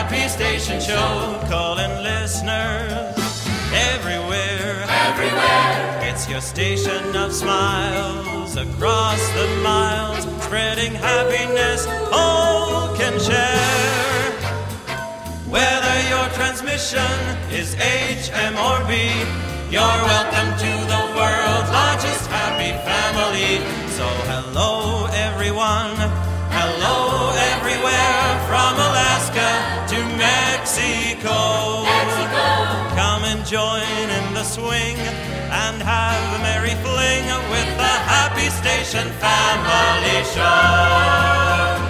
Happy Station Show. Calling listeners everywhere. It's your station of smiles across the miles, spreading happiness all can share. Whether your transmission is HM or B, you're welcome to the world's largest happy family. So hello everyone, hello everywhere, from Alaska to Mexico. Come and join in the swing and have a merry fling with the Happy Station Family Show.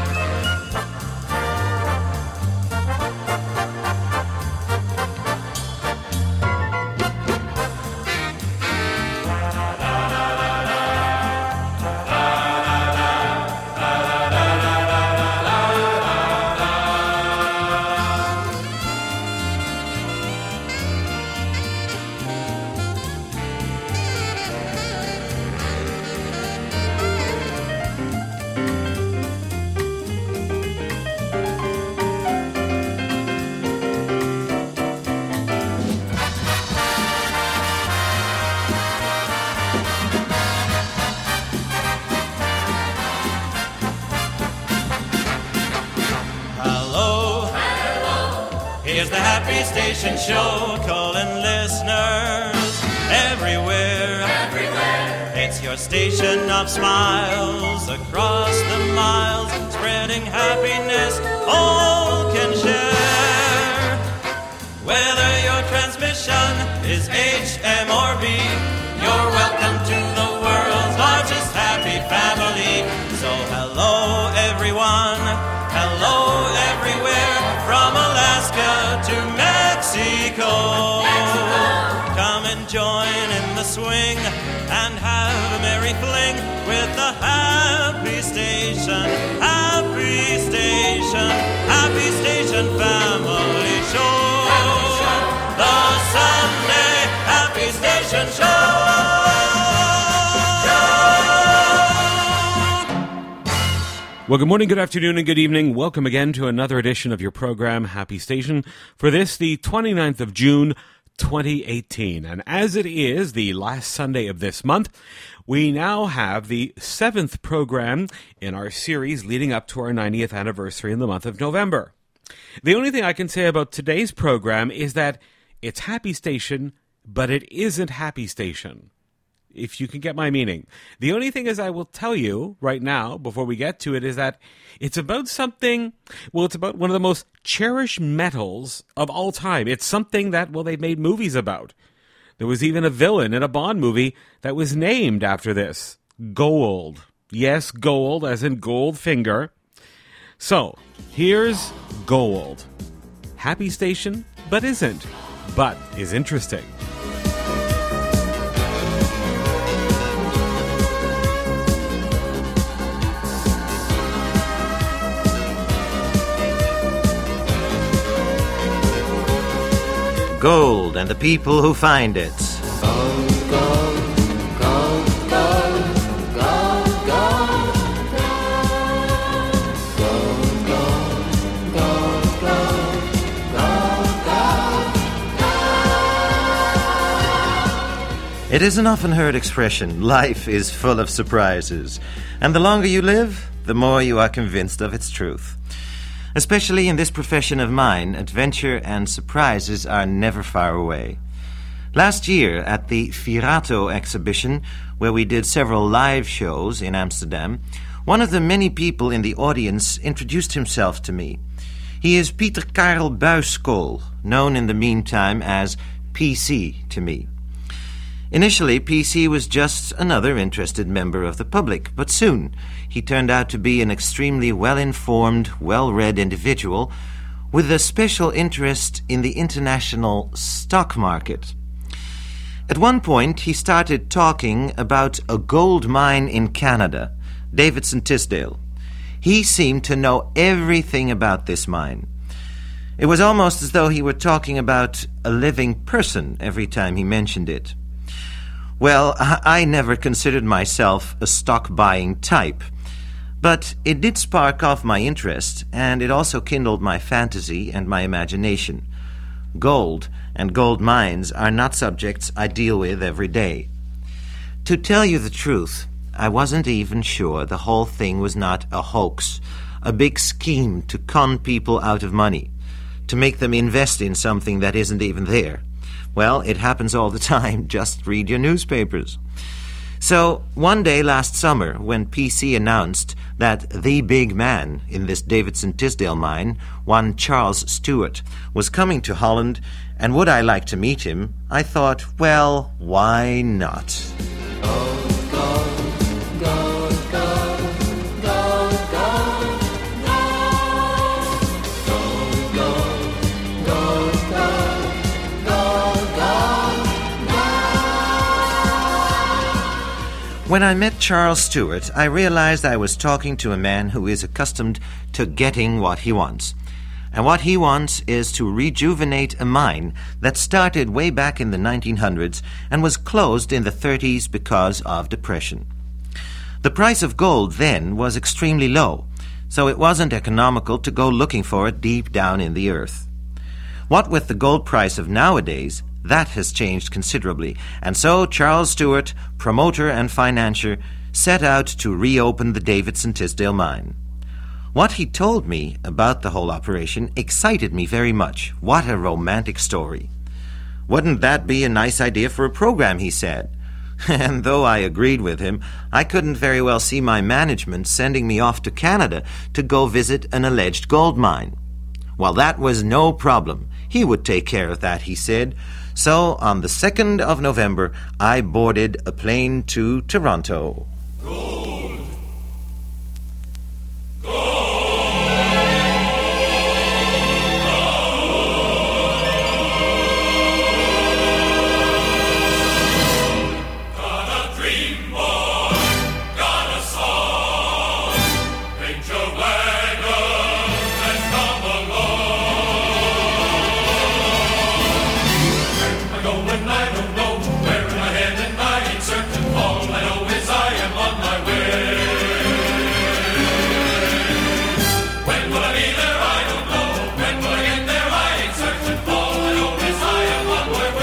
Here's the Happy Station Show, calling listeners everywhere. It's your station of smiles across the miles, spreading happiness all can share. Whether your transmission is HM or B, you're welcome to the world's largest happy family. So hello everyone, hello everywhere, from Alaska to Mexico. Come and join in the swing and have a merry fling with the Happy Station, Happy Station, Happy Station Family Show. The Sunday Happy Station Show. Well, good morning, good afternoon, and good evening. Welcome again to another edition of your program, Happy Station, for this, the 29th of June, 2018. And as it is the last Sunday of this month, we now have the 7th program in our series leading up to our 90th anniversary in the month of November. The only thing I can say about today's program is that it's Happy Station, but it isn't Happy Station, if you can get my meaning. The only thing is I will tell you right now, before we get to it, is that it's about something, well, it's about one of the most cherished metals of all time. It's something that, well, they made movies about. There was even a villain in a Bond movie that was named after this. Gold. Yes, gold, as in Goldfinger. So, here's Gold. Happy Station, but isn't. But is interesting. Gold and the people who find it. Gold, gold, gold, gold, gold, gold, gold, gold, gold, gold, gold, gold. It is an often heard expression, life is full of surprises. And the longer you live, the more you are convinced of its truth. Especially in this profession of mine, adventure and surprises are never far away. Last year, at the Virato exhibition, where we did several live shows in Amsterdam, one of the many people in the audience introduced himself to me. He is Pieter Karel Buiskool, known in the meantime as PC to me. Initially, PC was just another interested member of the public, but soon he turned out to be an extremely well-informed, well-read individual with a special interest in the international stock market. At one point, he started talking about a gold mine in Canada, Davidson Tisdale. He seemed to know everything about this mine. It was almost as though he were talking about a living person every time he mentioned it. Well, I never considered myself a stock-buying type, But it did spark off my interest, and it also kindled my fantasy and my imagination. Gold and gold mines are not subjects I deal with every day. To tell you the truth, I wasn't even sure the whole thing was not a hoax, a big scheme to con people out of money, to make them invest in something that isn't even there. Well, it happens all the time. Just read your newspapers. So, one day last summer, when PC announced that the big man in this Davidson Tisdale mine, one Charles Stewart, was coming to Holland, and would I like to meet him, I thought, well, why not? When I met Charles Stewart, I realized I was talking to a man who is accustomed to getting what he wants. And what he wants is to rejuvenate a mine that started way back in the 1900s and was closed in the 30s because of depression. The price of gold then was extremely low, so it wasn't economical to go looking for it deep down in the earth. What with the gold price of nowadays, that has changed considerably, and so Charles Stewart, promoter and financier, set out to reopen the Davidson Tisdale mine. What he told me about the whole operation excited me very much. What a romantic story. Wouldn't that be a nice idea for a program, he said. And though I agreed with him, I couldn't very well see my management sending me off to Canada to go visit an alleged gold mine. Well, that was no problem. He would take care of that, he said. So, on the 2nd of November, I boarded a plane to Toronto. Gold. Got a dream, boy. Got a song. Paint your wagon and come along. I'm going, I don't know where am I heading. I ain't certain. All I know is I am on my way. When will I be there? I don't know. When will I get there? I ain't certain. All I know is I am on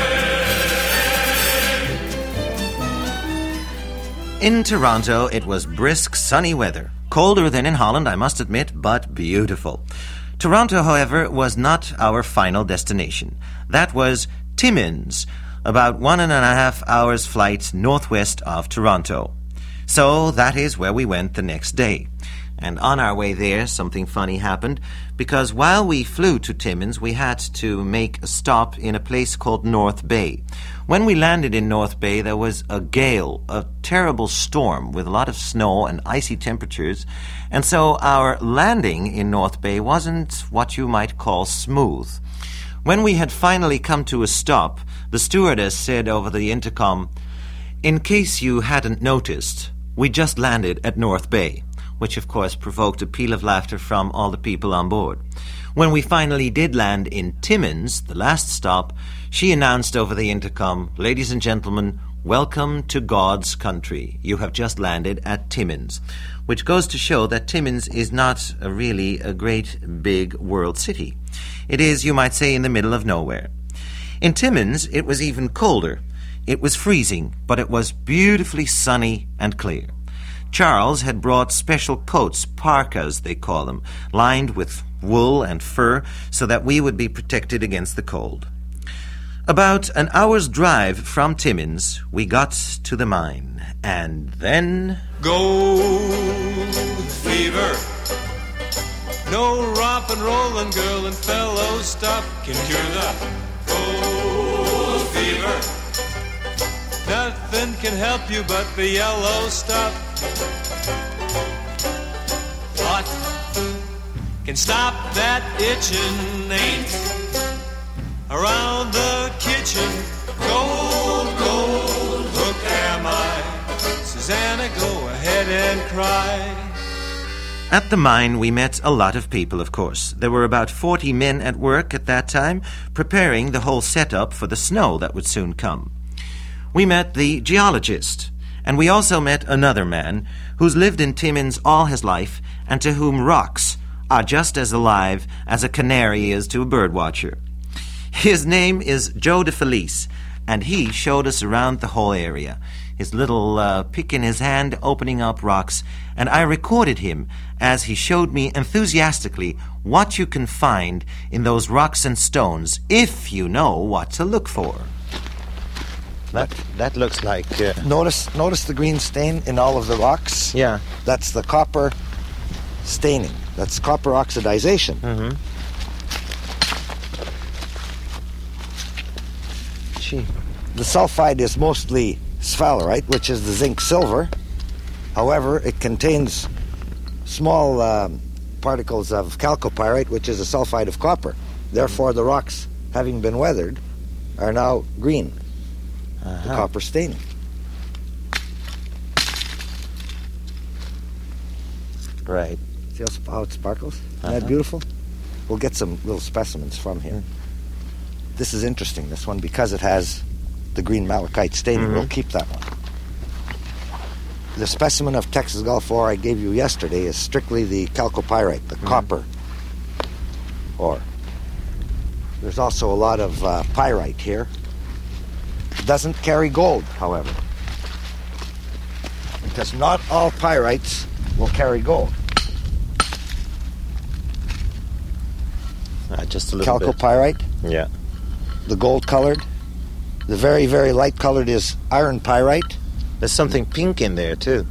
my way. In Toronto, it was brisk, sunny weather. Colder than in Holland, I must admit, but beautiful. Toronto, however, was not our final destination. That was Timmins, about 1.5 hours flight northwest of Toronto. So that is where we went the next day. And on our way there, something funny happened, because while we flew to Timmins, we had to make a stop in a place called North Bay. When we landed in North Bay, there was a gale, a terrible storm with a lot of snow and icy temperatures, and so our landing in North Bay wasn't what you might call smooth. When we had finally come to a stop, the stewardess said over the intercom, "In case you hadn't noticed, we just landed at North Bay," which of course provoked a peal of laughter from all the people on board. When we finally did land in Timmins, the last stop, she announced over the intercom, "Ladies and gentlemen, welcome to God's country. You have just landed at Timmins," which goes to show that Timmins is not really a great big world city. It is, you might say, in the middle of nowhere. In Timmins, it was even colder. It was freezing, but it was beautifully sunny and clear. Charles had brought special coats, parkas they call them, lined with wool and fur so that we would be protected against the cold. About an hour's drive from Timmins, we got to the mine, and then... Gold fever. No rompin', rollin', girl and fellow stuff can cure the gold fever. Nothing can help you but the yellow stuff. What can stop that itchin'? Ain't around the kitchen. Gold, gold, hook am I. Susanna, go ahead and cry. At the mine, we met a lot of people, of course. There were about 40 men at work at that time, preparing the whole setup for the snow that would soon come. We met the geologist, And we also met another man who's lived in Timmins all his life and to whom rocks are just as alive as a canary is to a birdwatcher. His name is Joe DeFelice, and he showed us around the whole area, his little pick in his hand opening up rocks, and I recorded him as he showed me enthusiastically what you can find in those rocks and stones if you know what to look for. That looks like... Notice the green stain in all of the rocks? Yeah. That's the copper staining. That's copper oxidization. Mm-hmm. Gee. The sulfide is mostly sphalerite, which is the zinc silver. However, it contains small particles of chalcopyrite, which is a sulfide of copper. Therefore, the rocks, having been weathered, are now green. The copper staining. Right. See how it sparkles? Isn't that beautiful? We'll get some little specimens from here. This is interesting, this one, because it has the green malachite staining. We'll keep that one. The specimen of Texas Gulf ore I gave you yesterday is strictly the chalcopyrite, the copper ore. There's also a lot of pyrite here. It doesn't carry gold, however, because not all pyrites will carry gold. Just a little bit. Chalcopyrite, Yeah. the gold colored. The very, very light colored is iron pyrite. There's something pink in there, too.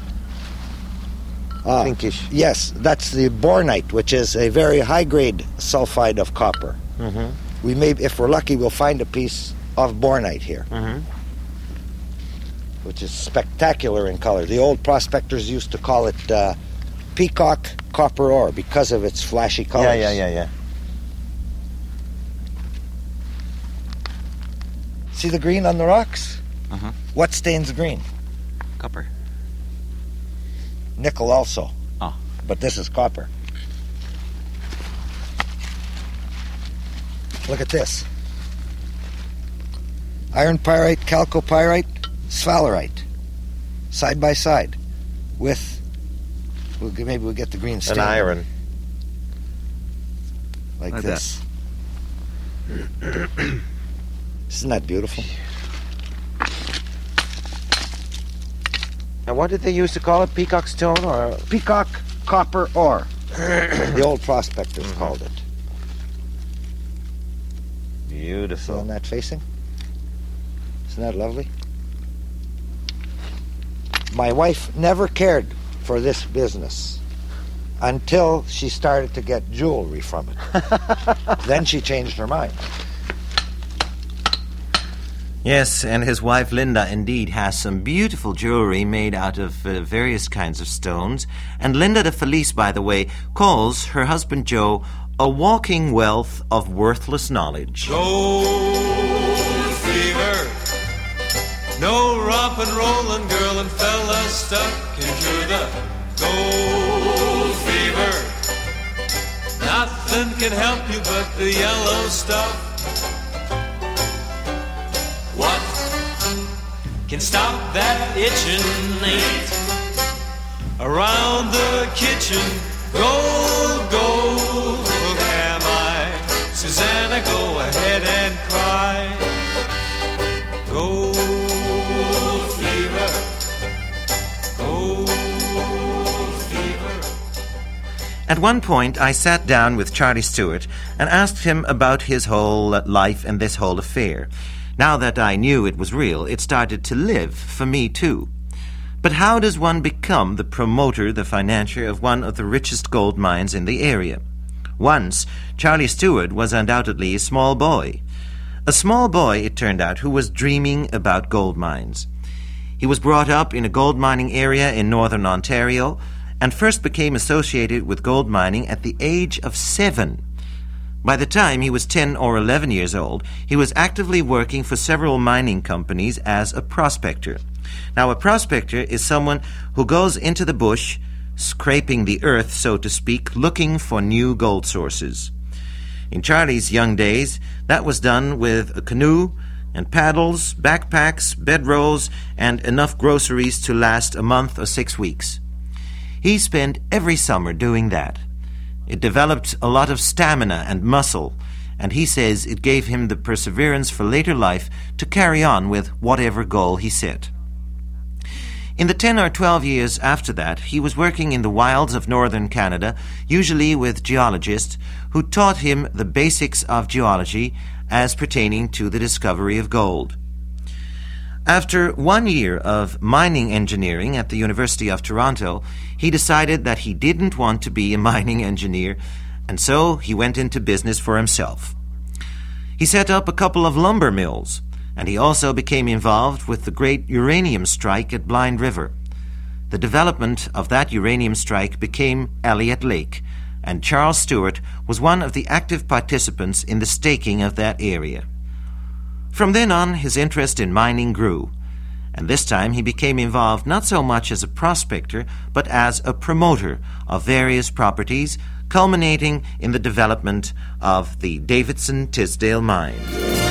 Pinkish. Yes, that's the bornite, which is a very high-grade sulfide of copper. We may, if we're lucky, we'll find a piece of bornite here, which is spectacular in color. The old prospectors used to call it peacock copper ore because of its flashy colors. Yeah. See the green on the rocks? What stains green? Copper. Nickel also. Oh. But this is copper. Look at this. Iron pyrite, chalcopyrite, sphalerite. Side by side. With, maybe we'll get the green stain. An iron. Like Like this. Isn't that beautiful? And what did they used to call it? Peacock stone or... Peacock copper ore. The old prospectors called it. See Beautiful. on that facing? Isn't that lovely? My wife never cared for this business until she started to get jewelry from it. Then she changed her mind. Yes, and his wife Linda indeed has some beautiful jewelry made out of various kinds of stones. And Linda DeFelice, by the way, calls her husband Joe a walking wealth of worthless knowledge. Gold fever. No romping, rolling girl and fella stuck into the gold fever. Nothing can help you but the yellow stuff. What can stop that itching ain't around the kitchen. Gold, gold, look am I. Susanna, go ahead and cry. Gold fever, gold fever. At one point, I sat down with Charlie Stewart and asked him about his whole life and this whole affair. Now that I knew it was real, it started to live for me too. But how does one become the promoter, the financier of one of the richest gold mines in the area? Once, Charlie Stewart was undoubtedly a small boy. A small boy, it turned out, who was dreaming about gold mines. He was brought up in a gold mining area in northern Ontario and first became associated with gold mining at the age of 7. By the time he was 10 or 11 years old, he was actively working for several mining companies as a prospector. Now, a prospector is someone who goes into the bush, scraping the earth, so to speak, looking for new gold sources. In Charlie's young days, that was done with a canoe, and paddles, backpacks, bedrolls, and enough groceries to last a month or 6 weeks. He spent every summer doing that. It developed a lot of stamina and muscle, and he says it gave him the perseverance for later life to carry on with whatever goal he set. In the 10 or 12 years after that, he was working in the wilds of northern Canada, usually with geologists who taught him the basics of geology as pertaining to the discovery of gold. After 1 year of mining engineering at the University of Toronto, he decided that he didn't want to be a mining engineer, and so he went into business for himself. He set up a couple of lumber mills, and he also became involved with the great uranium strike at Blind River. The development of that uranium strike became Elliott Lake, and Charles Stewart was one of the active participants in the staking of that area. From then on, his interest in mining grew, and this time he became involved not so much as a prospector, but as a promoter of various properties, culminating in the development of the Davidson-Tisdale mine.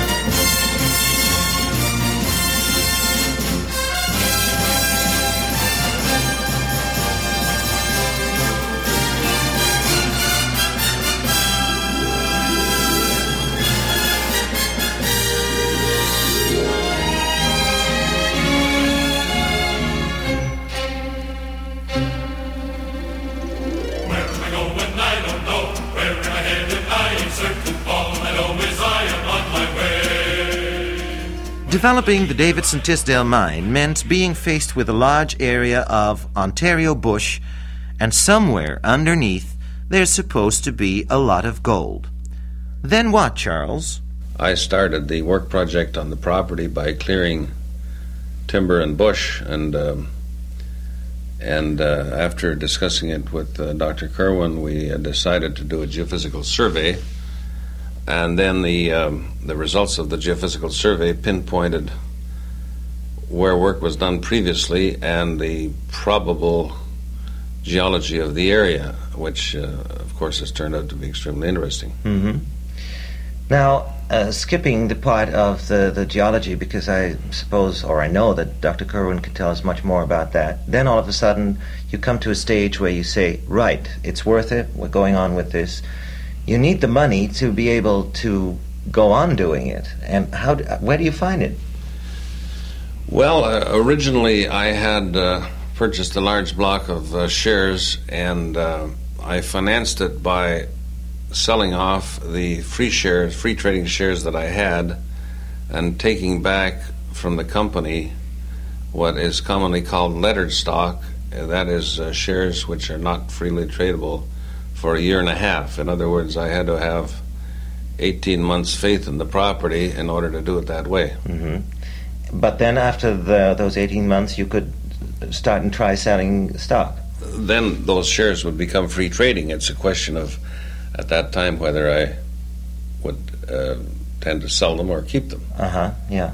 Developing the Davidson-Tisdale mine meant being faced with a large area of Ontario bush, and somewhere underneath there's supposed to be a lot of gold. Then what, Charles? I started the work project on the property by clearing timber and bush, and after discussing it with Dr. Kerwin, we decided to do a geophysical survey. And then the results of the geophysical survey pinpointed where work was done previously and the probable geology of the area, which, of course, has turned out to be extremely interesting. Mm-hmm. Now, skipping the part of the geology, because I suppose, or I know that Dr. Kerwin could tell us much more about that, then all of a sudden you come to a stage where you say, right, it's worth it, we're going on with this. You need the money to be able to go on doing it. And where do you find it? Well, originally I had purchased a large block of shares, and I financed it by selling off the free trading shares that I had, and taking back from the company what is commonly called lettered stock. That is shares which are not freely tradable for a year and a half. In other words, I had to have 18 months faith in the property in order to do it that way. Mm-hmm. But then after those 18 months, you could start and try selling stock. Then those shares would become free trading. It's a question of, at that time, whether I would tend to sell them or keep them. Yeah.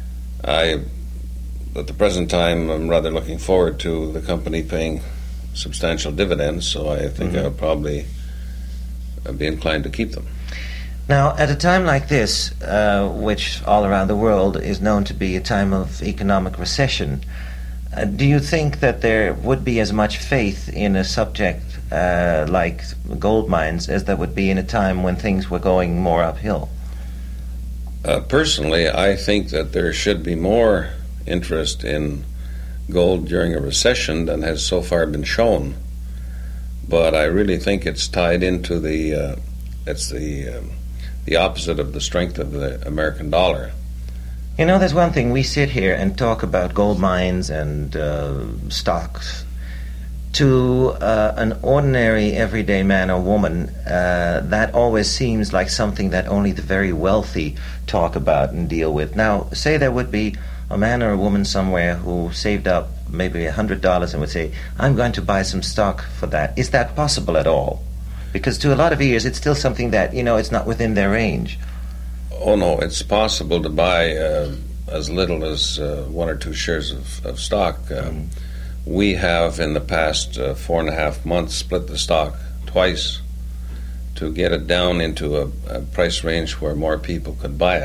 At the present time, I'm rather looking forward to the company paying substantial dividends, so I think I'll probably be inclined to keep them. Now, at a time like this, which all around the world is known to be a time of economic recession, do you think that there would be as much faith in a subject like gold mines as there would be in a time when things were going more uphill? Personally, I think that there should be more interest in gold during a recession than has so far been shown, but I really think it's tied into the opposite of the strength of the American dollar. You know, there's one thing, we sit here and talk about gold mines and stocks. To an ordinary everyday man or woman, that always seems like something that only the very wealthy talk about and deal with. Now, say there would be a man or a woman somewhere who saved up maybe $100 and would say, I'm going to buy some stock for that. Is that possible at all? Because to a lot of ears, it's still something that, it's not within their range. Oh, no, it's possible to buy as little as 1 or 2 shares of stock. We have, in the past 4.5 months, split the stock twice to get it down into a price range where more people could buy it.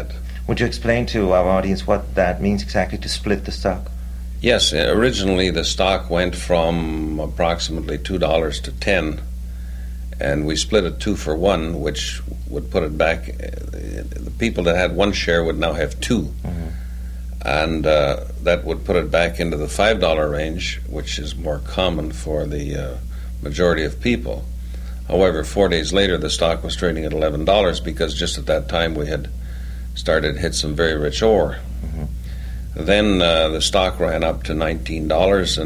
Would you explain to our audience what that means exactly, to split the stock? Yes, originally the stock went from approximately $2 to $10, and we split it 2 for 1, which would put it back. The people that had 1 share would now have 2, Mm-hmm. and that would put it back into the $5 range, which is more common for the majority of people. However, 4 days later, the stock was trading at $11 because just at that time we had started to hit some very rich ore. Mm-hmm. Then the stock ran up to $19,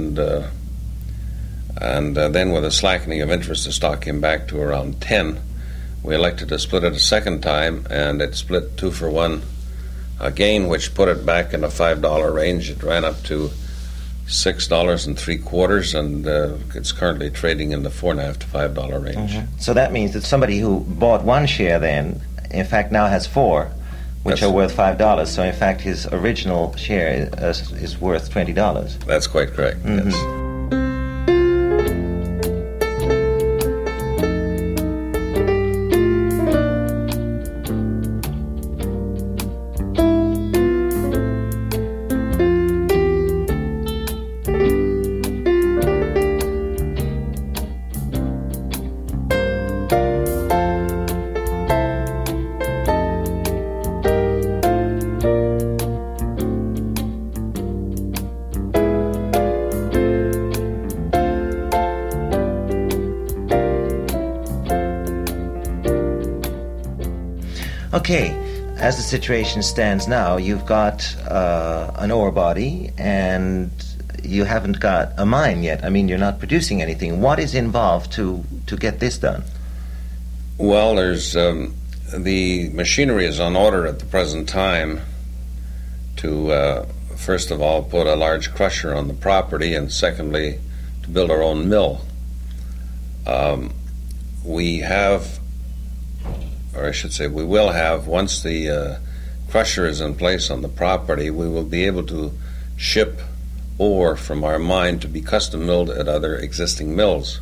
and then with a slackening of interest, the stock came back to around 10. We elected to split it a second time, and it split 2 for 1 again, which put it back in the $5 range. It ran up to $6.75, and it's currently trading in the $4.50 to $5 range. Mm-hmm. So that means that somebody who bought 1 share then, in fact, now has 4, which are worth $5. So in fact, his original share is worth $20. That's quite correct. Mm-hmm. Yes. Okay, as the situation stands now, you've got an ore body and you haven't got a mine yet. I mean, you're not producing anything. What is involved to get this done? Well, there's the machinery is on order at the present time to, first of all, put a large crusher on the property, and secondly, to build our own mill. We have, or I should say we will have, once the crusher is in place on the property, we will be able to ship ore from our mine to be custom milled at other existing mills.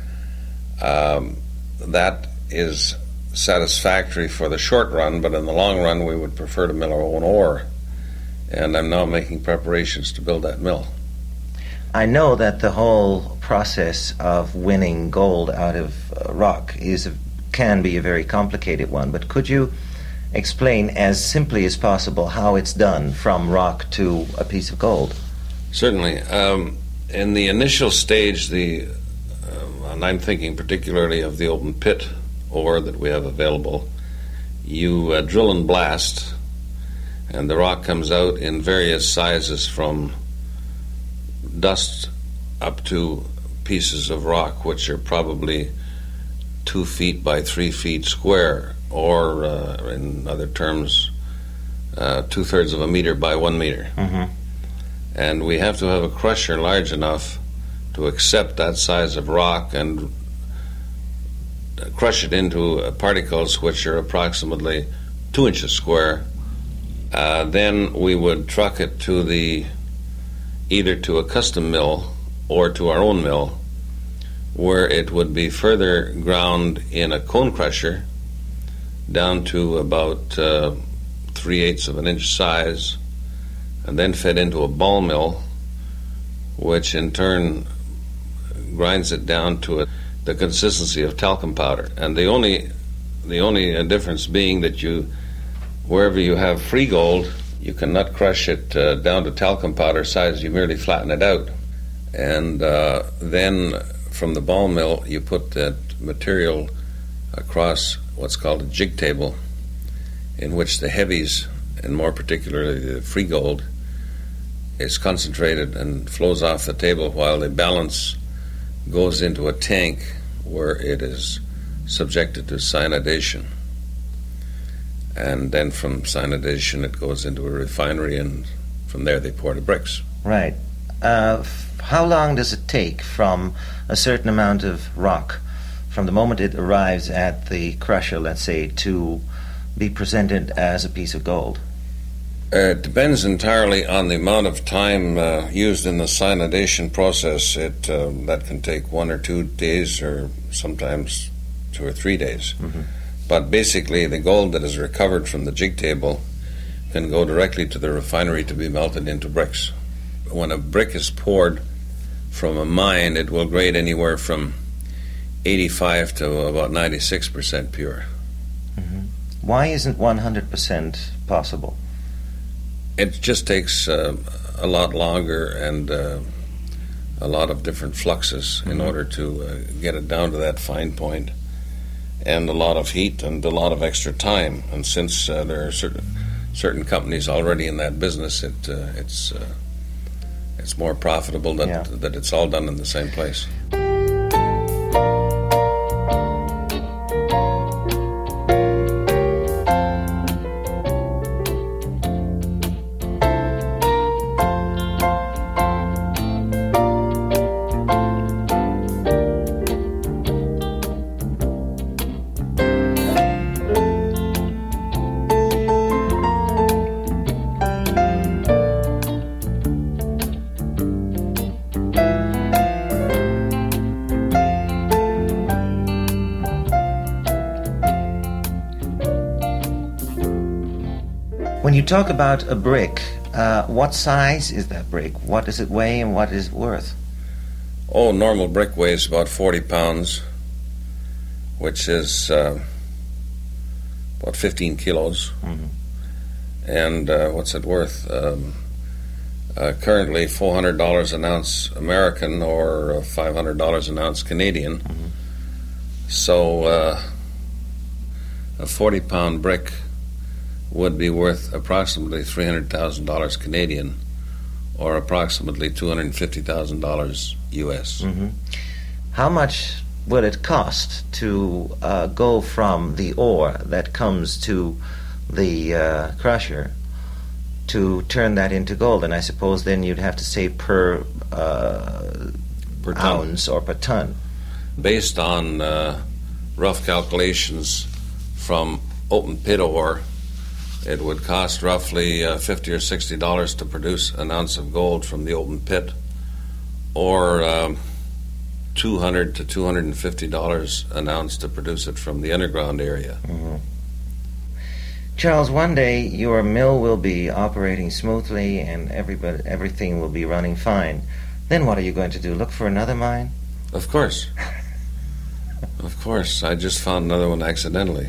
That is satisfactory for the short run, but in the long run we would prefer to mill our own ore, and I'm now making preparations to build that mill. I know that the whole process of winning gold out of rock can be a very complicated one, but could you explain as simply as possible how it's done from rock to a piece of gold? Certainly. In the initial stage, and I'm thinking particularly of the open pit ore that we have available, you drill and blast, and the rock comes out in various sizes from dust up to pieces of rock which are probably 2 feet by 3 feet square, or in other terms, 2/3 of a meter by 1 meter. Mm-hmm. And we have to have a crusher large enough to accept that size of rock and crush it into particles which are approximately 2 inches square. Then we would truck it to either to a custom mill or to our own mill, where it would be further ground in a cone crusher down to about 3/8 of an inch size, and then fed into a ball mill, which in turn grinds it down to the consistency of talcum powder. And the only difference being that wherever you have free gold, you cannot crush it down to talcum powder size. You merely flatten it out, and then from the ball mill you put that material across what's called a jig table, in which the heavies, and more particularly the free gold, is concentrated and flows off the table, while the balance goes into a tank where it is subjected to cyanidation. And then from cyanidation it goes into a refinery, and from there they pour the bricks. Right. How long does it take from a certain amount of rock, from the moment it arrives at the crusher, let's say, to be presented as a piece of gold? It depends entirely on the amount of time used in the cyanidation process. That can take 1 or 2 days, or sometimes 2 or 3 days. Mm-hmm. But basically, the gold that is recovered from the jig table can go directly to the refinery to be melted into bricks. When a brick is poured from a mine, it will grade anywhere from 85 to about 96% pure. Why isn't 100% possible? It just takes a lot longer and a lot of different fluxes in order to get it down to that fine point, and a lot of heat and a lot of extra time. And since there are certain companies already in that business, it's more profitable that it's all done in the same place. When you talk about a brick, what size is that brick? What does it weigh and what is it worth? Oh, normal brick weighs about 40 pounds, which is about 15 kilos. And what's it worth? Currently $400 an ounce American or $500 an ounce Canadian. So a 40-pound brick would be worth approximately $300,000 Canadian, or approximately $250,000 US. How much will it cost to go from the ore that comes to the crusher to turn that into gold? And I suppose then you'd have to say per ounce or per ton. Based on rough calculations from open pit ore, it would cost roughly $50 or $60 to produce an ounce of gold from the open pit, or $200 to $250 an ounce to produce it from the underground area. Charles, one day your mill will be operating smoothly and everything will be running fine. Then what are you going to do? Look for another mine? Of course. Of course. I just found another one accidentally.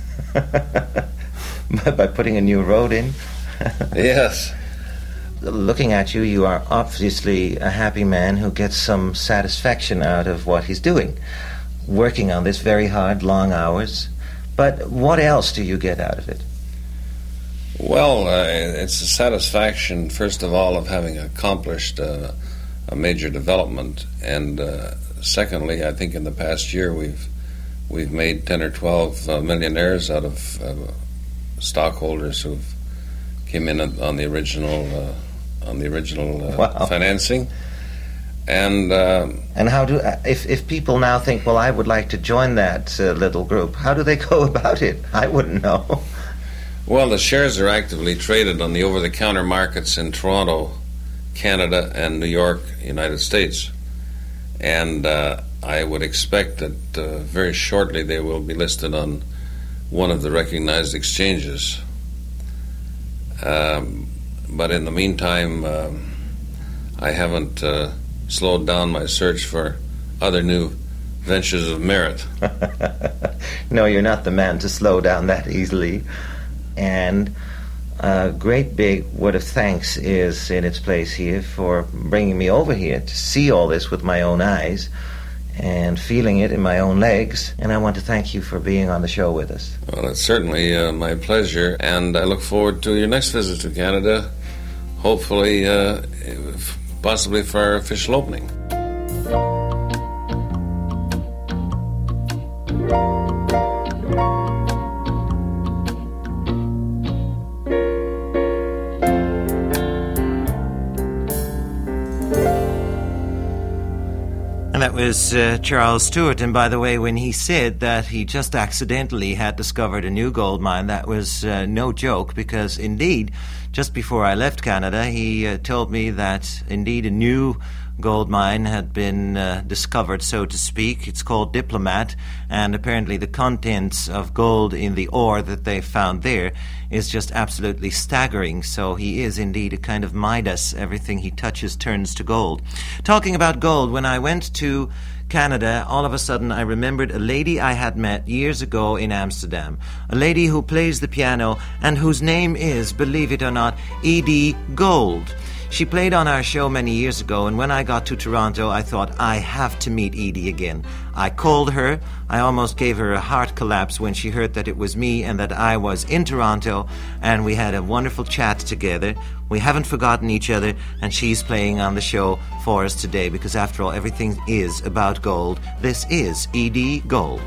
By putting a new road in? Yes. Looking at you, you are obviously a happy man who gets some satisfaction out of what he's doing, working on this very hard, long hours. But what else do you get out of it? Well, it's a satisfaction, first of all, of having accomplished a major development, and secondly, I think in the past year we've made 10 or 12 millionaires out of stockholders who came in on the original Wow. financing, and how do if people now think, well, I would like to join that little group, how do they go about it? I wouldn't know. well, the shares are actively traded on the over-the-counter markets in Toronto, Canada, and New York, United States, and I would expect that very shortly they will be listed on one of the recognized exchanges. But in the meantime, I haven't slowed down my search for other new ventures of merit. No, you're not the man to slow down that easily. And a great big word of thanks is in its place here for bringing me over here to see all this with my own eyes and feeling it in my own legs. And I want to thank you for being on the show with us. Well, it's certainly my pleasure, and I look forward to your next visit to Canada, hopefully, possibly for our official opening. And that was Charles Stewart. And by the way, when he said that he just accidentally had discovered a new gold mine, that was no joke, because indeed, just before I left Canada, he told me that indeed a new gold mine had been discovered, so to speak. It's called Diplomat, and apparently the contents of gold in the ore that they found there is just absolutely staggering. So he is indeed a kind of Midas. Everything he touches turns to gold. Talking about gold, when I went to Canada, all of a sudden I remembered a lady I had met years ago in Amsterdam. A lady who plays the piano and whose name is, believe it or not, Edie Gold. She played on our show many years ago, and when I got to Toronto, I thought, I have to meet Edie again. I called her. I almost gave her a heart collapse when she heard that it was me and that I was in Toronto, and we had a wonderful chat together. We haven't forgotten each other, and she's playing on the show for us today, because after all, everything is about gold. This is Edie Gold.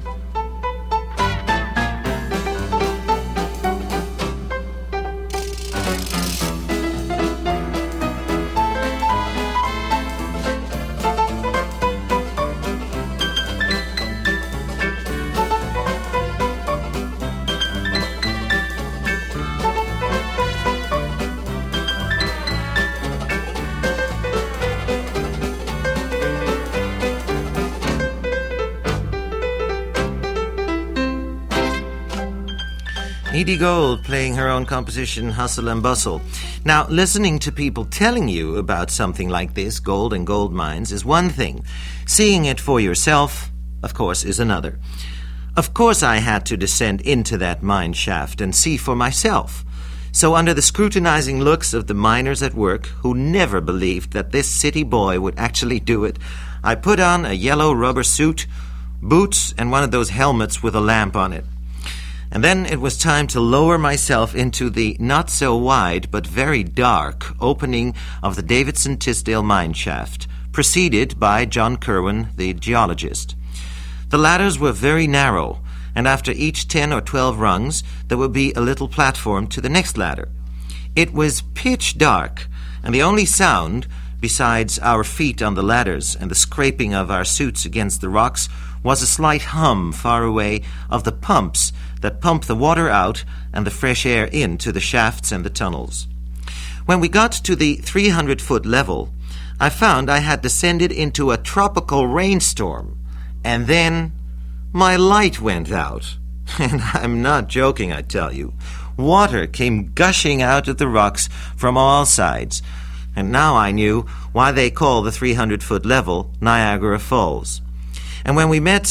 Edie Gold playing her own composition, Hustle and Bustle. Now, listening to people telling you about something like this, gold and gold mines, is one thing. Seeing it for yourself, of course, is another. Of course I had to descend into that mine shaft and see for myself. So under the scrutinizing looks of the miners at work, who never believed that this city boy would actually do it, I put on a yellow rubber suit, boots, and one of those helmets with a lamp on it. And then it was time to lower myself into the not-so-wide but very dark opening of the Davidson-Tisdale mine shaft, preceded by John Kerwin, the geologist. The ladders were very narrow, and after each 10 or 12 rungs, there would be a little platform to the next ladder. It was pitch dark, and the only sound, besides our feet on the ladders and the scraping of our suits against the rocks, was a slight hum far away of the pumps that pump the water out and the fresh air into the shafts and the tunnels. When we got to the 300-foot level, I found I had descended into a tropical rainstorm, and then my light went out. And I'm not joking, I tell you. Water came gushing out of the rocks from all sides, and now I knew why they call the 300-foot level Niagara Falls. And when we met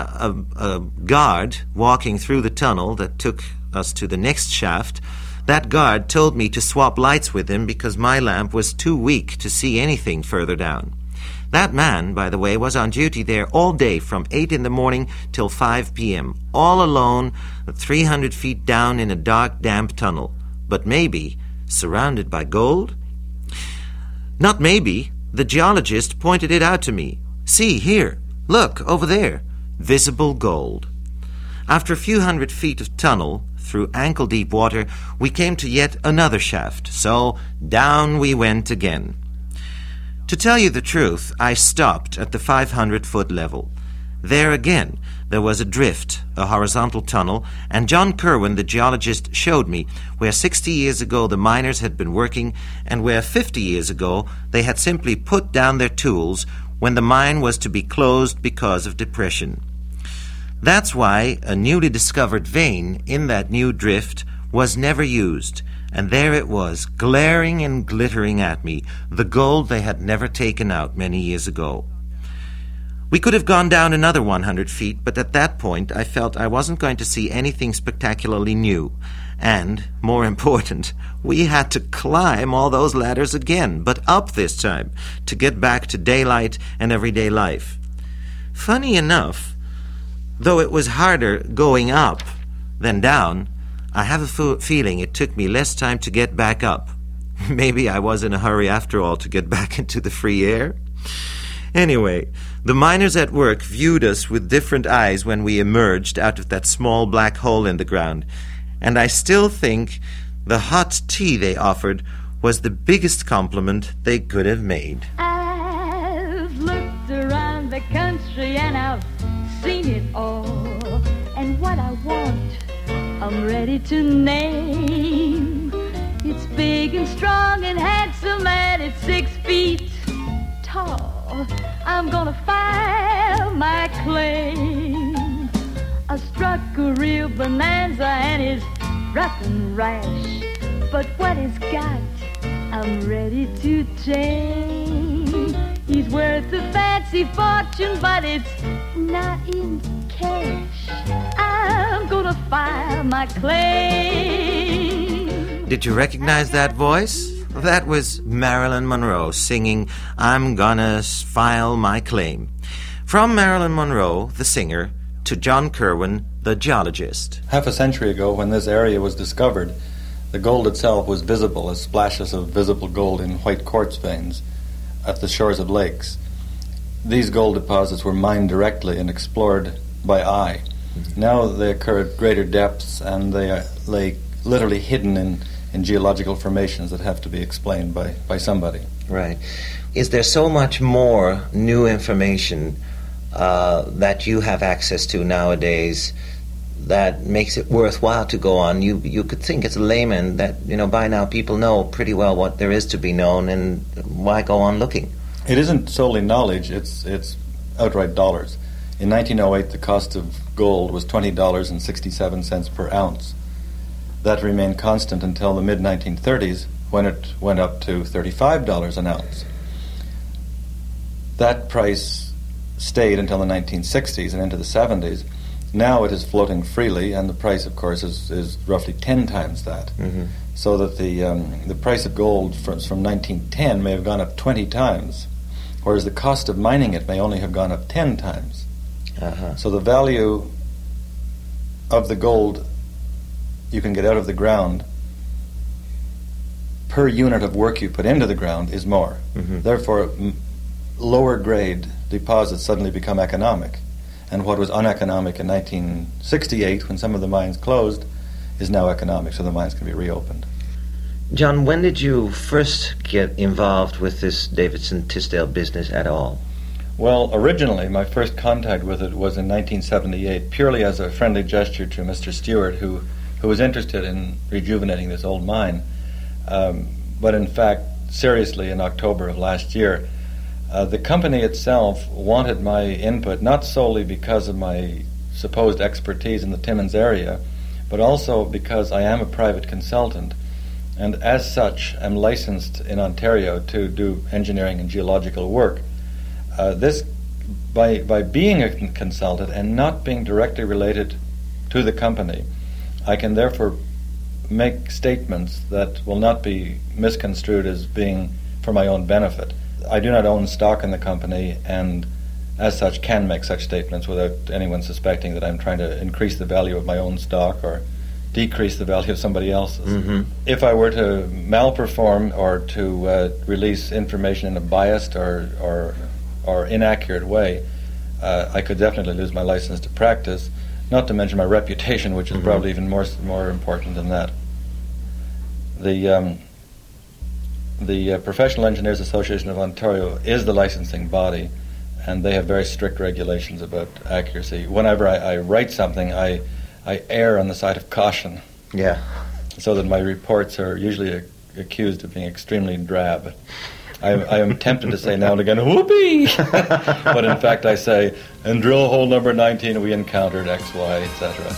a guard walking through the tunnel that took us to the next shaft, that guard told me to swap lights with him because my lamp was too weak to see anything further down. That man, by the way, was on duty there all day from 8 in the morning till 5 p.m., all alone, 300 feet down in a dark, damp tunnel. But maybe surrounded by gold? Not maybe. The geologist pointed it out to me. See, here. Look, over there. Visible gold. After a few hundred feet of tunnel, through ankle-deep water, we came to yet another shaft. So down we went again. To tell you the truth, I stopped at the 500-foot level. There again, there was a drift, a horizontal tunnel, and John Kerwin, the geologist, showed me where 60 years ago the miners had been working and where 50 years ago they had simply put down their tools when the mine was to be closed because of depression. That's why a newly discovered vein in that new drift was never used, and there it was, glaring and glittering at me, the gold they had never taken out many years ago. We could have gone down another 100 feet, but at that point I felt I wasn't going to see anything spectacularly new. And, more important, we had to climb all those ladders again, but up this time, to get back to daylight and everyday life. Funny enough, though it was harder going up than down, I have a feeling it took me less time to get back up. Maybe I was in a hurry after all to get back into the free air. Anyway, the miners at work viewed us with different eyes when we emerged out of that small black hole in the ground, and I still think the hot tea they offered was the biggest compliment they could have made. I've looked around the country and I've seen it all, and what I want I'm ready to name. It's big and strong and handsome and it's 6 feet call. I'm gonna file my claim. I struck a real bonanza and it's rough and rash, but what he's got, I'm ready to tame. He's worth a fancy fortune, but it's not in cash. I'm gonna file my claim. Did you recognize that voice? That was Marilyn Monroe singing I'm Gonna File My Claim. From Marilyn Monroe, the singer, to John Kirwan, the geologist. Half a century ago, when this area was discovered, the gold itself was visible as splashes of visible gold in white quartz veins at the shores of lakes. These gold deposits were mined directly and explored by eye. Now they occur at greater depths, and they lay literally hidden in geological formations that have to be explained by somebody. Right. Is there so much more new information that you have access to nowadays that makes it worthwhile to go on? You could think as a layman that, by now people know pretty well what there is to be known, and why go on looking? It isn't solely knowledge, it's outright dollars. In 1908, the cost of gold was $20.67 per ounce. That remained constant until the mid-1930s, when it went up to $35 an ounce. That price stayed until the 1960s and into the 70s. Now it is floating freely, and the price, of course, is roughly 10 times that. Mm-hmm. So that the price of gold from 1910 may have gone up 20 times, whereas the cost of mining it may only have gone up 10 times. Uh-huh. So the value of the gold you can get out of the ground per unit of work you put into the ground is more. Mm-hmm. Therefore, lower grade deposits suddenly become economic. And what was uneconomic in 1968, when some of the mines closed, is now economic, so the mines can be reopened. John, when did you first get involved with this Davidson-Tisdale business at all? Well, originally, my first contact with it was in 1978, purely as a friendly gesture to Mr. Stewart, who was interested in rejuvenating this old mine. But in fact, seriously, in October of last year, the company itself wanted my input, not solely because of my supposed expertise in the Timmins area, but also because I am a private consultant, and as such am licensed in Ontario to do engineering and geological work. This, by being a consultant and not being directly related to the company, I can therefore make statements that will not be misconstrued as being for my own benefit. I do not own stock in the company, and as such can make such statements without anyone suspecting that I'm trying to increase the value of my own stock or decrease the value of somebody else's. Mm-hmm. If I were to malperform or to release information in a biased or inaccurate way, I could definitely lose my license to practice, not to mention my reputation, which is Mm-hmm. probably even more important than that. The Professional Engineers Association of Ontario is the licensing body, and they have very strict regulations about accuracy. Whenever I write something, I err on the side of caution, Yeah. so that my reports are usually accused of being extremely drab. I am tempted to say now and again, whoopee! But in fact I say, in drill hole number 19 we encountered X, Y, etc.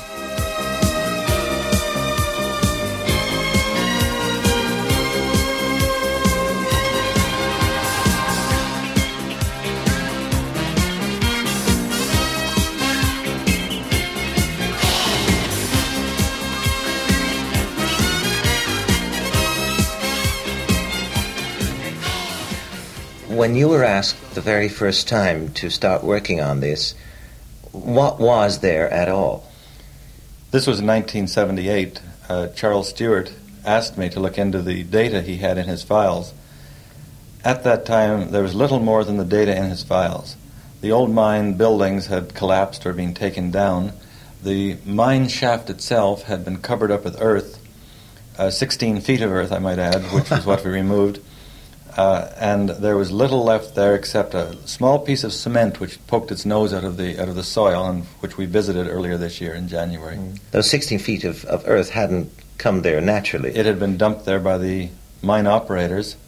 When you were asked the very first time to start working on this, what was there at all? This was in 1978. Charles Stewart asked me to look into the data he had in his files. At that time, there was little more than the data in his files. The old mine buildings had collapsed or been taken down. The mine shaft itself had been covered up with earth, 16 feet of earth, I might add, which was what we removed. And there was little left there except a small piece of cement which poked its nose out of the soil, and which we visited earlier this year in January. Those 16 feet of earth hadn't come there naturally. It had been dumped there by the mine operators,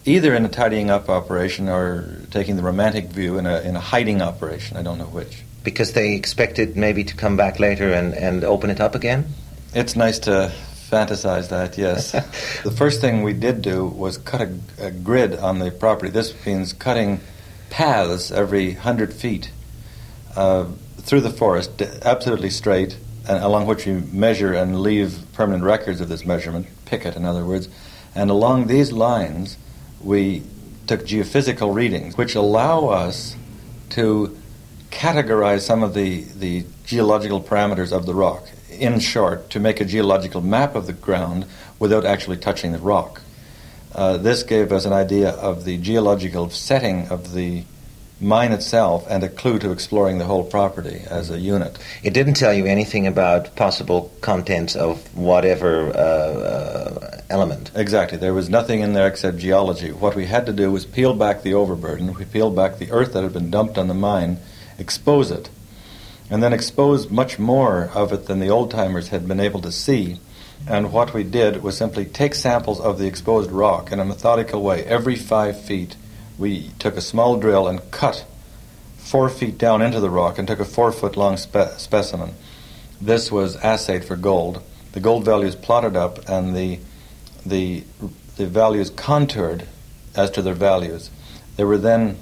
either in a tidying up operation or taking the romantic view in a hiding operation. I don't know which. Because they expected maybe to come back later and open it up again? It's nice to fantasize that, yes. The first thing we did do was cut a grid on the property. This means cutting paths every 100 feet through the forest, absolutely straight, and along which we measure and leave permanent records of this measurement, picket in other words. And along these lines, we took geophysical readings, which allow us to categorize some of the geological parameters of the rock. In short, to make a geological map of the ground without actually touching the rock. This gave us an idea of the geological setting of the mine itself and a clue to exploring the whole property as a unit. It didn't tell you anything about possible contents of whatever element. Exactly. There was nothing in there except geology. What we had to do was peel back the overburden. We peeled back the earth that had been dumped on the mine, expose it, and then expose much more of it than the old-timers had been able to see. And what we did was simply take samples of the exposed rock in a methodical way. Every 5 feet, we took a small drill and cut 4 feet down into the rock and took a 4-foot-long specimen. This was assayed for gold. The gold values plotted up and the values contoured as to their values. They were then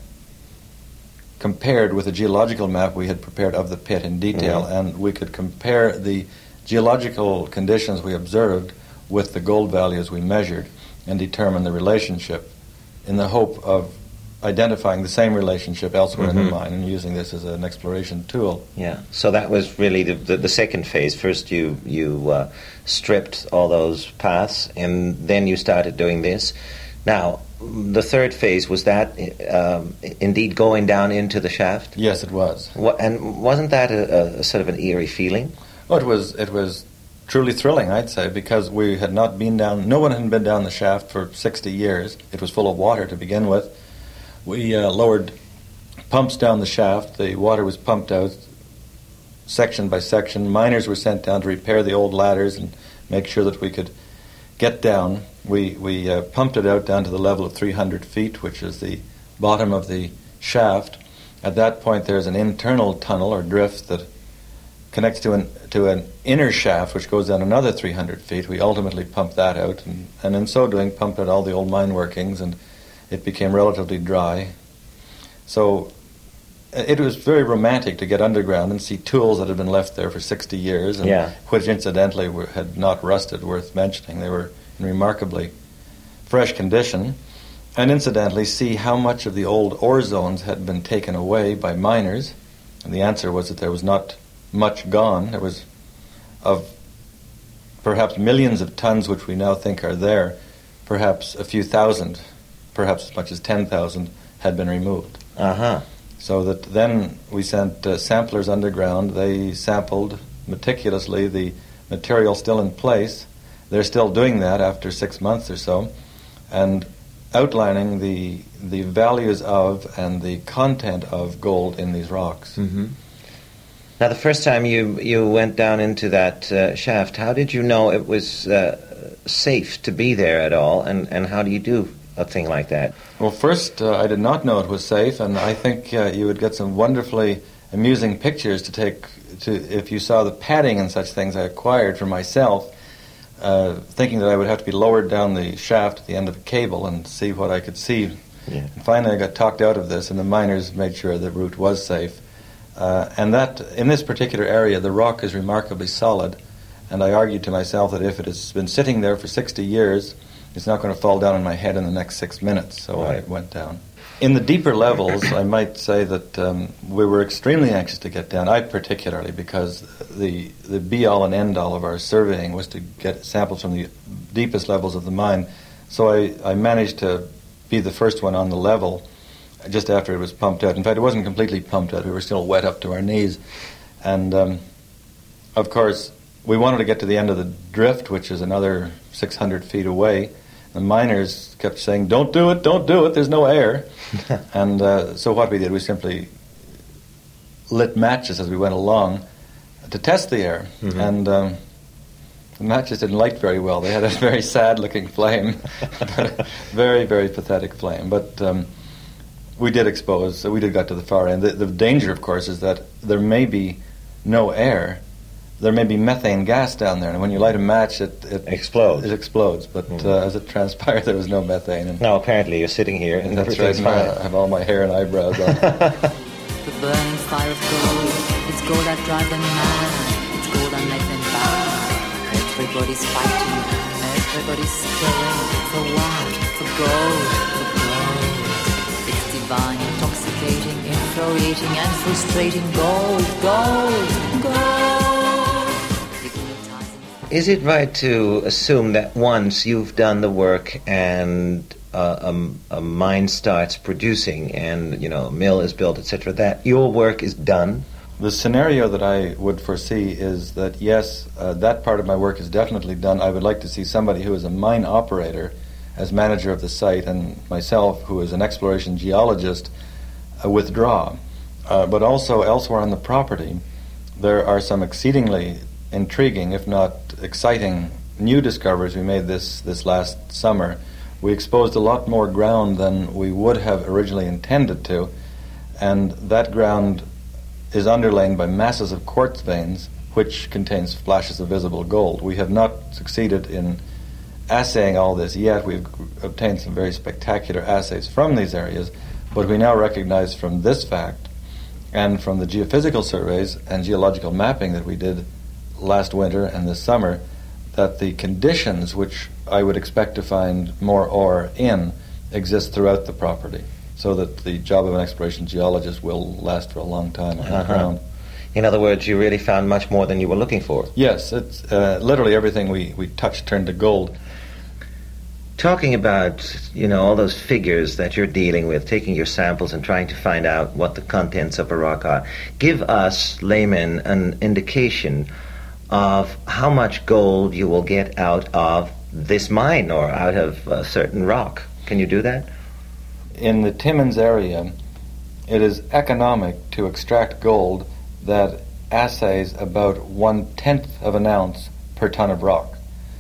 compared with a geological map we had prepared of the pit in detail, and we could compare the geological conditions we observed with the gold values we measured and determine the relationship in the hope of identifying the same relationship elsewhere in the mine and using this as an exploration tool. Yeah, so that was really the second phase. First you stripped all those paths, and then you started doing this. Now, the third phase, was that indeed going down into the shaft? Yes, it was. And wasn't that a sort of an eerie feeling? Oh, it was truly thrilling, I'd say, because we had not been down, no one had been down the shaft for 60 years. It was full of water to begin with. We lowered pumps down the shaft. The water was pumped out section by section. Miners were sent down to repair the old ladders and make sure that we could get down. We pumped it out down to the level of 300 feet, which is the bottom of the shaft. At that point, there's an internal tunnel or drift that connects to an inner shaft, which goes down another 300 feet. We ultimately pumped that out, and in so doing, pumped out all the old mine workings, and it became relatively dry. So it was very romantic to get underground and see tools that had been left there for 60 years, and which incidentally had not rusted, worth mentioning. They were in remarkably fresh condition. And incidentally, see how much of the old ore zones had been taken away by miners. And the answer was that there was not much gone. There was of perhaps millions of tons which we now think are there, perhaps a few thousand, perhaps as much as 10,000 had been removed. So that then we sent samplers underground. They sampled meticulously the material still in place. They're still doing that after 6 months or so, and outlining the values of and the content of gold in these rocks. Now, the first time you went down into that shaft, how did you know it was safe to be there at all, and how do you do a thing like that? Well, first, I did not know it was safe, and I think you would get some wonderfully amusing pictures to take if you saw the padding and such things I acquired for myself, thinking that I would have to be lowered down the shaft at the end of a cable and see what I could see. And finally, I got talked out of this, and the miners made sure the route was safe. And that, in this particular area, the rock is remarkably solid, and I argued to myself that if it has been sitting there for 60 years, it's not going to fall down on my head in the next 6 minutes, so I went down. In the deeper levels, I might say that we were extremely anxious to get down, I particularly, because the be-all and end-all of our surveying was to get samples from the deepest levels of the mine. So I managed to be the first one on the level just after it was pumped out. In fact, it wasn't completely pumped out. We were still wet up to our knees. And, of course, we wanted to get to the end of the drift, which is another 600 feet away. The miners kept saying, don't do it, there's no air. And so what we did, we simply lit matches as we went along to test the air. And The matches didn't light very well. They had a very sad-looking flame, very, very pathetic flame. But we did expose, so we did got to the far end. The danger, of course, is that there may be no air. There may be methane gas down there, and when you light a match, it Explodes. It explodes. But as it transpired, there was no methane. And No, apparently you're sitting here and that's right. everything's fine. I have all my hair and eyebrows on. The burning fire of gold, it's gold that drives them mad, it's gold that makes them bad. Everybody's fighting, everybody's killing, for what? For gold, for gold. It's divine, intoxicating, infuriating and frustrating. Gold, gold, gold. Hypnotizing. Is it right to assume that once you've done the work and a mine starts producing and, a mill is built, etc., that your work is done? The scenario that I would foresee is that, yes, that part of my work is definitely done. I would like to see somebody who is a mine operator as manager of the site, and myself, who is an exploration geologist, withdraw. But also elsewhere on the property, there are some exceedingly intriguing, if not exciting, new discoveries we made this last summer. We exposed a lot more ground than we would have originally intended to, and that ground is underlain by masses of quartz veins, which contains flashes of visible gold. We have not succeeded in assaying all this yet. We've obtained some very spectacular assays from these areas, but we now recognize from this fact and from the geophysical surveys and geological mapping that we did last winter and this summer that the conditions which I would expect to find more ore in exist throughout the property, so that the job of an exploration geologist will last for a long time on the ground. In other words, you really found much more than you were looking for. Yes, it's literally everything we touched turned to gold. Talking about, all those figures that you're dealing with, taking your samples and trying to find out what the contents of a rock are, give us, laymen, an indication of how much gold you will get out of this mine or out of a certain rock. Can you do that? In the Timmins area, it is economic to extract gold that assays about 1/10 of an ounce per ton of rock.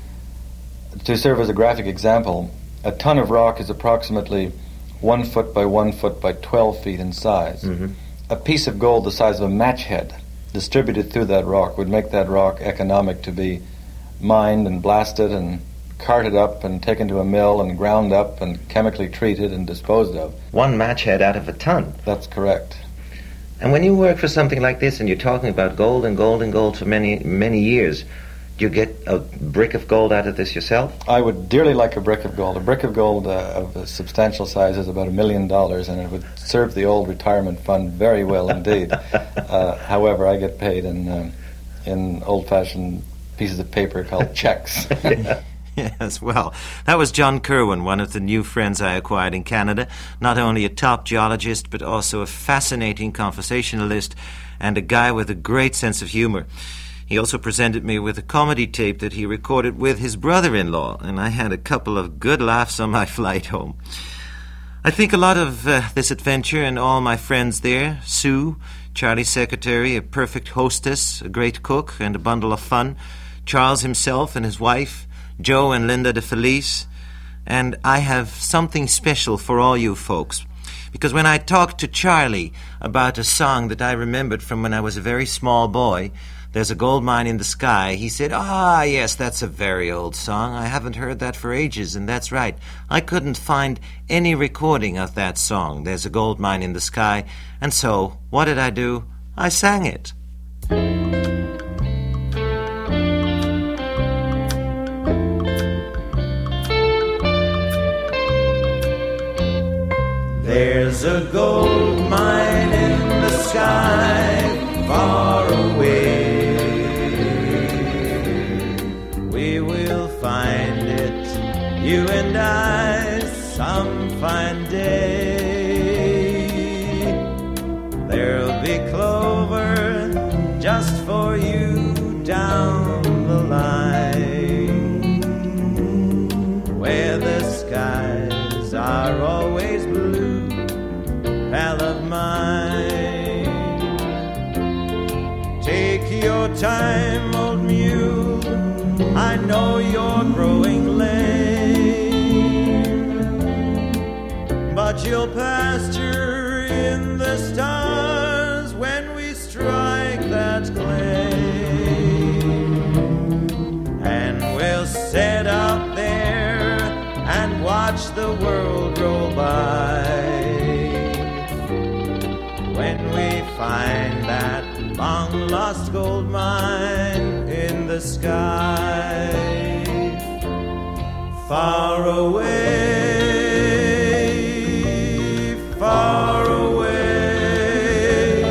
To serve as a graphic example, a ton of rock is approximately 1 foot by 1 foot by 12 feet in size. A piece of gold the size of a match head distributed through that rock would make that rock economic to be mined and blasted and carted up and taken to a mill and ground up and chemically treated and disposed of. One match head out of a ton. That's correct. And when you work for something like this and you're talking about gold and gold and gold for many, many years, do you get a brick of gold out of this yourself? I would dearly like a brick of gold. A brick of gold of a substantial size is about $1 million, and it would serve the old retirement fund very well indeed. However, I get paid in old-fashioned pieces of paper called checks. Yes, well, that was John Kirwan, one of the new friends I acquired in Canada. Not only a top geologist, but also a fascinating conversationalist and a guy with a great sense of humor. He also presented me with a comedy tape that he recorded with his brother-in-law, and I had a couple of good laughs on my flight home. I think a lot of this adventure and all my friends there, Sue, Charlie's secretary, a perfect hostess, a great cook, and a bundle of fun, Charles himself and his wife, Joe and Linda de Felice, and I have something special for all you folks. Because when I talked to Charlie about a song that I remembered from when I was a very small boy, There's a Gold Mine in the Sky, he said, yes, that's a very old song. I haven't heard that for ages, and that's right. I couldn't find any recording of that song, There's a Gold Mine in the Sky, and so, what did I do? I sang it. There's a gold mine in the sky far away. We will find it, you and I, some fine day. There'll be clover just for you down the line, where the skies are always blue, pal of mine. Take your time, old mule, I what you'll pasture in the stars when we strike that clay. And we'll sit out there and watch the world roll by. When we find that long-lost gold mine in the sky, far away, far away,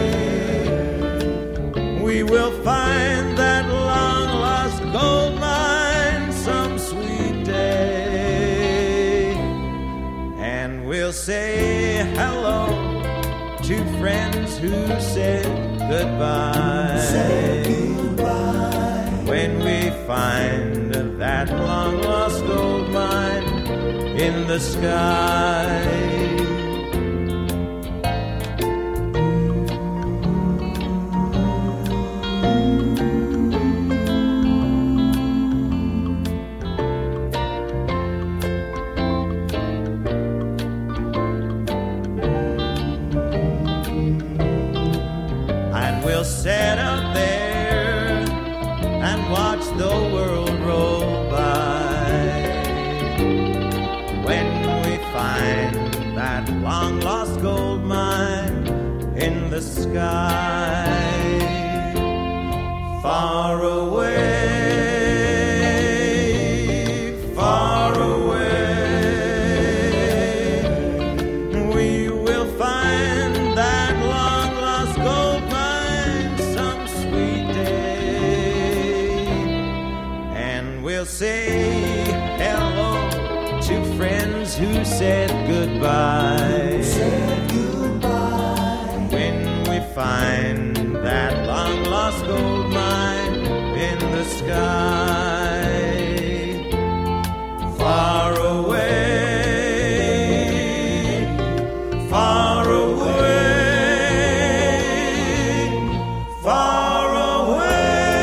we will find that long-lost gold mine some sweet day, and we'll say hello to friends who said goodbye. Say goodbye. When we find that long-lost gold mine in the sky. We'll sit out there and watch the world roll by. When we find that long-lost gold mine in the sky, far away, far away, we will find that long-lost gold mine say hello to friends who said goodbye. Said goodbye. When we find that long-lost gold mine in the sky, far away, far away, far away.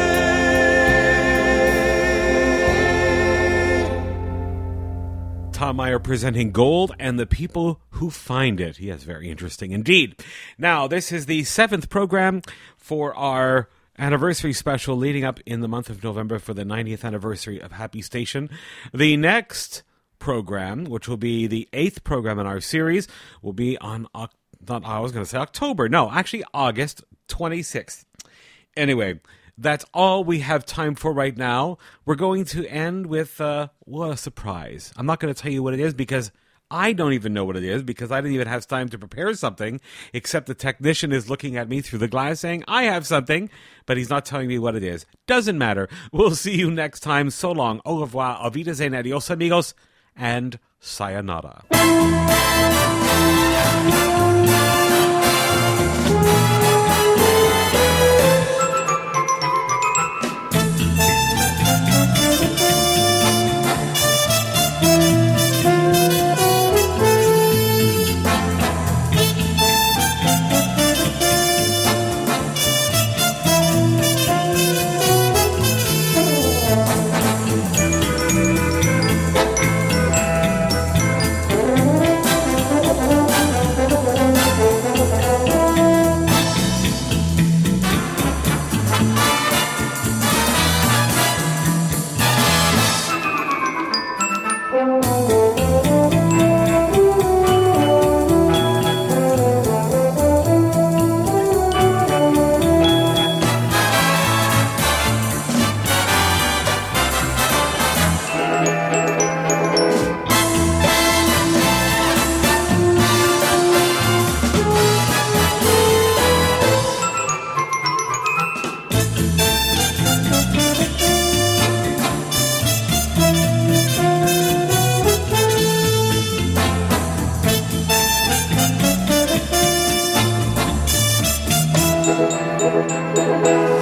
Tom Meyer presenting Gold and the People Who Find It. Yes, very interesting indeed. Now, this is the 7th program for our anniversary special leading up in the month of November for the 90th anniversary of Happy Station. The next program, which will be the 8th program in our series, will be on, October. No, actually August 26th. Anyway, that's all we have time for right now. We're going to end with, what a surprise. I'm not going to tell you what it is because I don't even know what it is because I didn't even have time to prepare something, except the technician is looking at me through the glass saying, I have something, but he's not telling me what it is. Doesn't matter. We'll see you next time. So long. Au revoir. Auf Wiedersehen. Adios, amigos. And sayonara. Thank you.